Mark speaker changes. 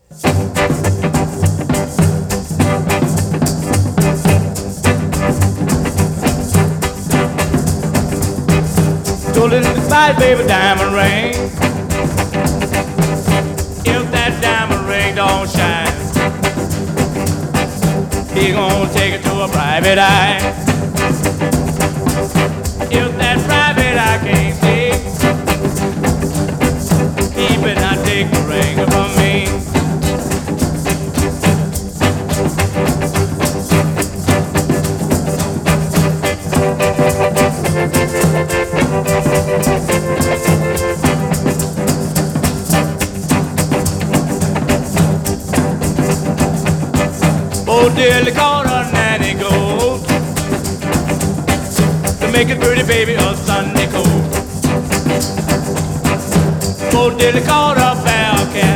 Speaker 1: Told her to buy baby diamond ring. If that diamond ring don't shine, he gonna take it to a private eye. If that private eye can't see, he better not take the ring from me. Oh, dearly caught a nanny goat to make a pretty baby a Sunday coat. Oh, dearly caught a